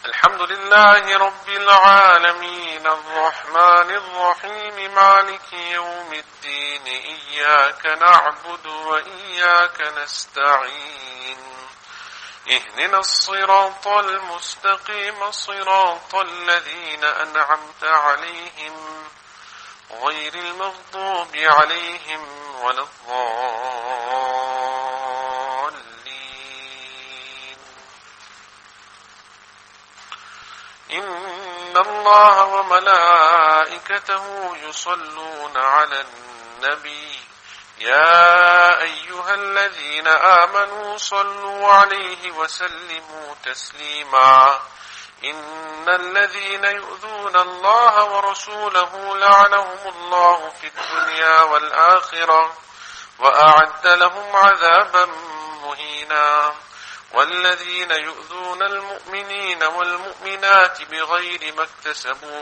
الحمد لله رب العالمين الرحمن الرحيم مالك يوم الدين إياك نعبد وإياك نستعين اهدنا الصراط المستقيم صراط الذين أنعمت عليهم غير المغضوب عليهم ولا الضالين. إن الله وملائكته يصلون على النبي يا أيها الذين آمنوا صلوا عليه وسلموا تسليما. إن الذين يؤذون الله ورسوله لعنهم الله في الدنيا والآخرة وأعد لهم عذابا مهينا. والذين يؤذون المؤمنين والمؤمنات بغير ما اكتسبوا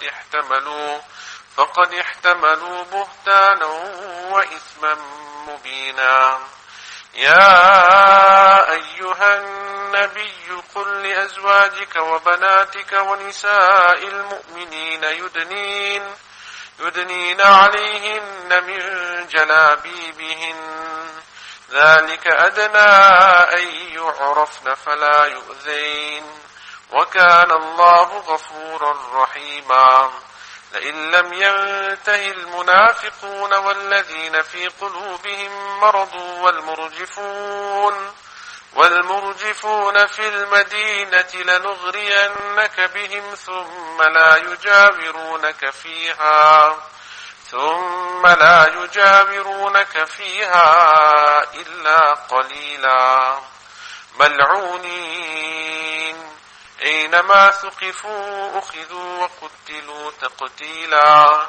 فقد احتملوا بهتانا وإثما مبينا. يا أيها النبي قل لأزواجك وبناتك ونساء المؤمنين يدنين عليهن من جلابيبهن ذلك أدنى أن يعرفن فلا يؤذين وكان الله غفورا رحيما. لئن لم ينته المنافقون والذين في قلوبهم مرض والمرجفون في المدينة لنغرينك بهم ثم لا يجاورونك فيها إلا قليلا ملعونين أينما ثقفوا أخذوا وقتلوا تقتيلا.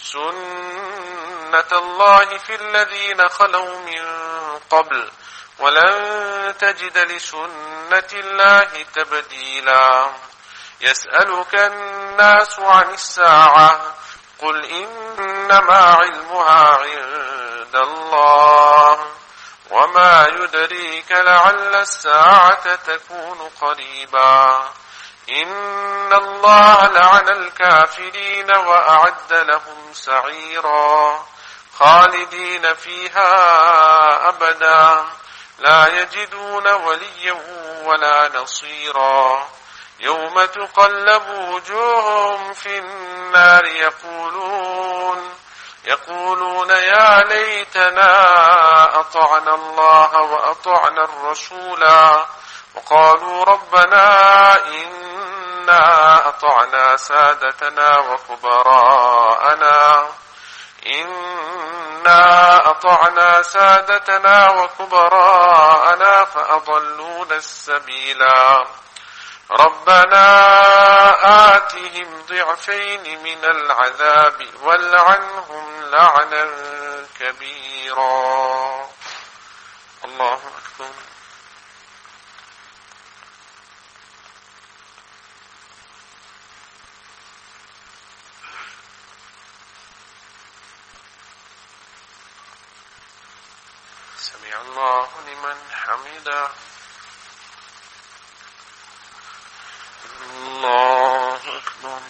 سنة الله في الذين خلوا من قبل ولن تجد لسنة الله تبديلا. يسألك الناس عن الساعة قل إنما علمها عند الله وما يدريك لعل الساعة تكون قريبا. إن الله لعن الكافرين وأعد لهم سعيرا خالدين فيها أبدا لا يجدون وليا ولا نصيرا. يوم تقلب وجوههم في النار يقولون يا ليتنا أطعنا الله وأطعنا الرسولا وقالوا ربنا إنا أطعنا سادتنا وكبراءنا فأضلونا السبيلا. ربنا آتهم ضعفين من العذاب والعنهم لعنا كبيرا. الله أكبر. سمع الله لمن حمده. الله أكبر.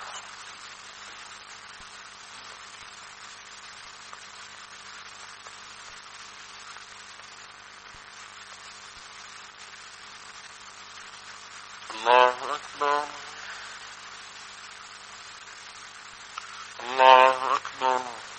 الله أكبر. الله أكبر.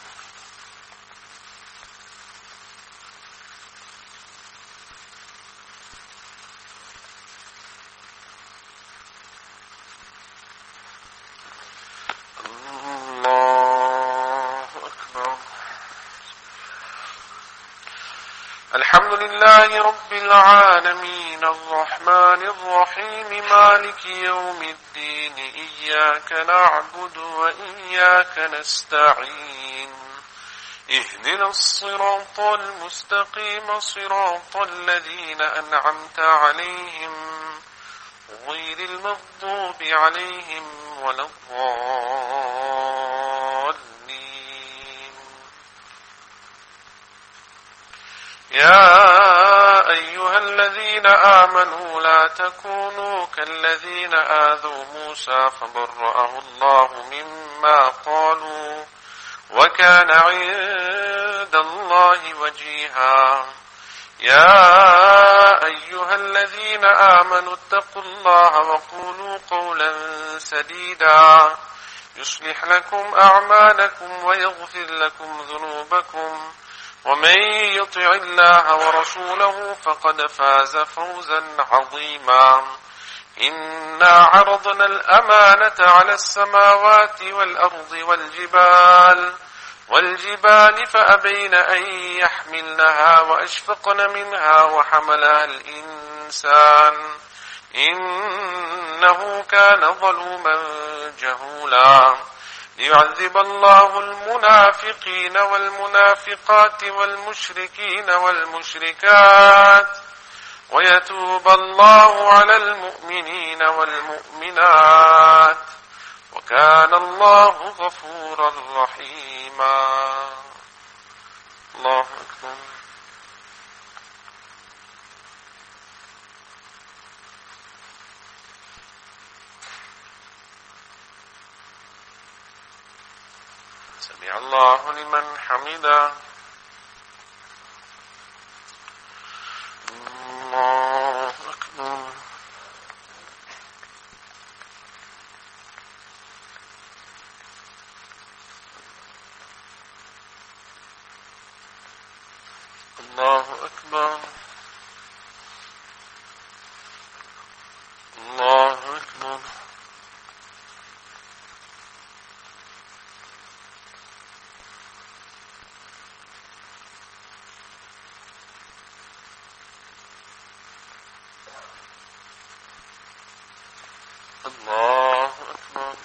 الحمد لله رب العالمين الرحمن الرحيم مالك يوم الدين إياك نعبد وإياك نستعين اهدنا الصراط المستقيم صراط الذين أنعمت عليهم غير المغضوب عليهم ولا الضالين. يا أيها الذين آمنوا لا تكونوا كالذين آذوا موسى فبرأه الله مما قالوا وكان عند الله وجيها. يا أيها الذين آمنوا اتقوا الله وقولوا قولا سديدا يصلح لكم أعمالكم ويغفر لكم ذنوبكم ومن يطع الله ورسوله فقد فاز فوزا عظيما. إنا عرضنا الأمانة على السماوات والأرض والجبال فأبين أن يحملنها وأشفقن منها وحملها الإنسان إنه كان ظلوما جهولا. ليعذب الله المنافقين والمنافقات والمشركين والمشركات ويتوب الله على المؤمنين والمؤمنات وكان الله غفورا رحيما. الله أكبر. سمع الله لمن حمده. الله أكبر. الله أكبر. الله أكبر. الله أكبر.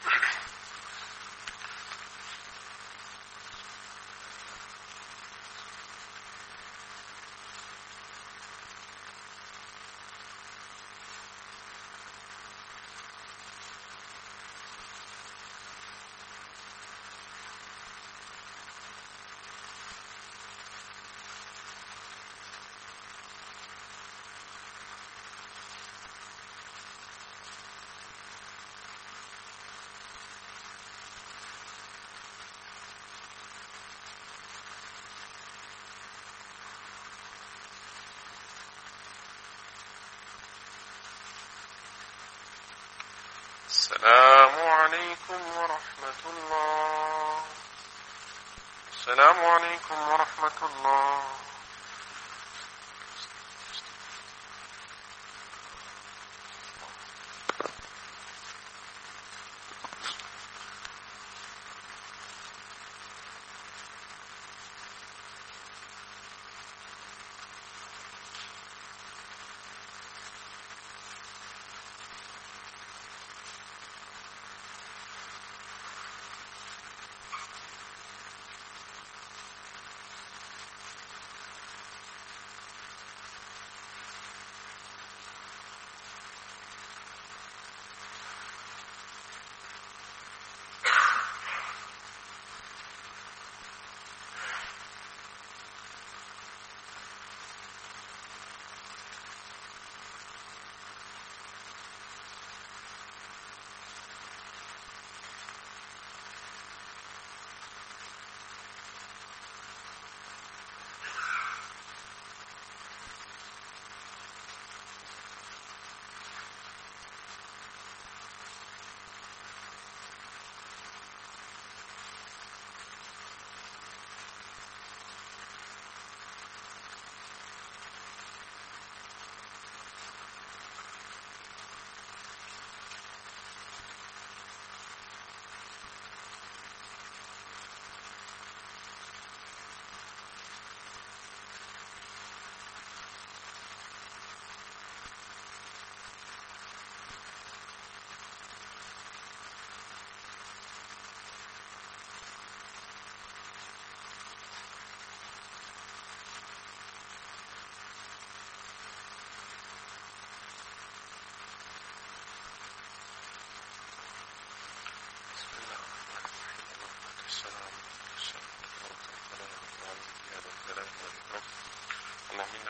السلام عليكم ورحمة الله. السلام عليكم ورحمة الله.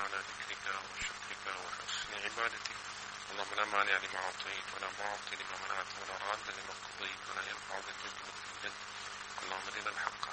على ذكرك وشكرك وحسن عبادتك. اللهم لا مانع لما أعطيت ولا معطي لما منعت ولا راد لما قضيت ولا ينفع ذا الجد منك الجد. اللهم أرنا الحق